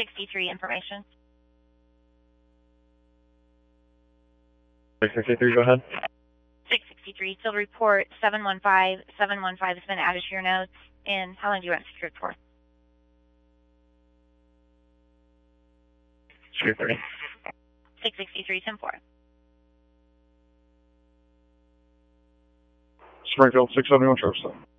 663 information. 663, go ahead. 663, field report 715. 715 has been added to your notes. And how long do you want it secured for? Secure 30. 663, 10-4. Springfield 671 Sharpstown.